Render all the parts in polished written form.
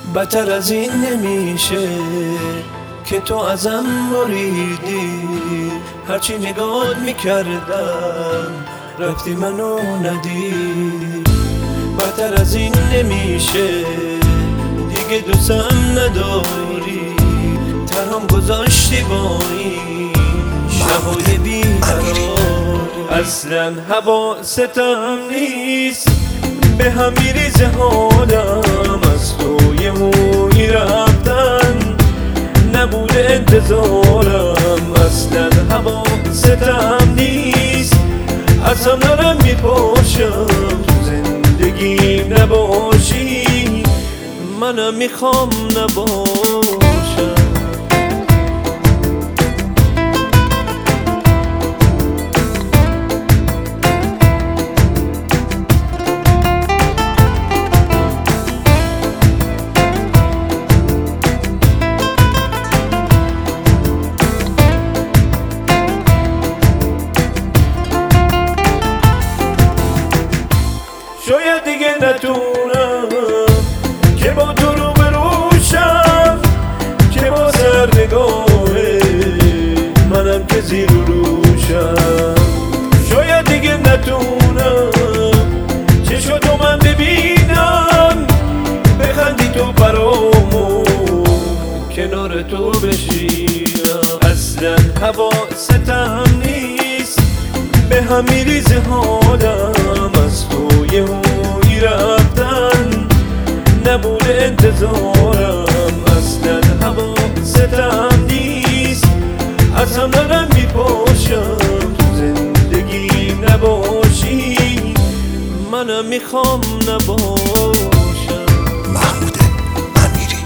بدتر از این نمیشه که تو ازم بریدی. هرچی نگات میکردم رفتی منو ندید. بدتر از این نمیشه دیگه دوستم نداری. تنهام گذاشتی با این شبای بیقرار. اصلا حواستم نیست به هم میریزه حالم. از توی موی رفتن نبوده انتظارم. اصلا حواستم نیست اصلا دارم میپاشم. تو زندگیم نباشی منم میخوام نباشم. شاید دیگه نتونم که با تو رو بروشم، که با سرنگاه منم که زیر و روشم. شاید دیگه نتونم چشاتو من ببینم، بخندی تو برامو کنار تو بشینم. اصلا حواستم نیست به هم میریزه حالم. از توی موی رفتن نبوده انتظارم. اصلا حواستم نیست اصلا دارم میپاشم. تو زندگیم نباشی منم میخوام نباشم. محمود امیری.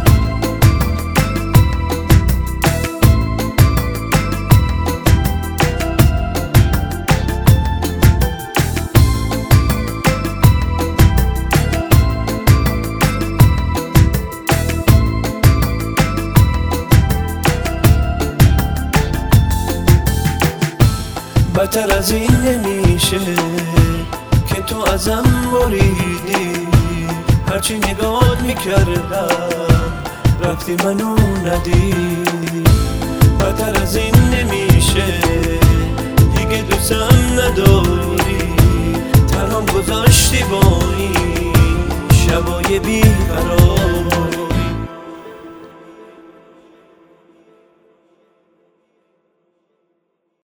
بدتر از این نمیشه که تو ازم بریدی. هرچی نگات میکردم رفتی منو ندید. بدتر از این نمیشه دیگه دوستم نداری. تنهام گذاشتی با این شبای بیقرار.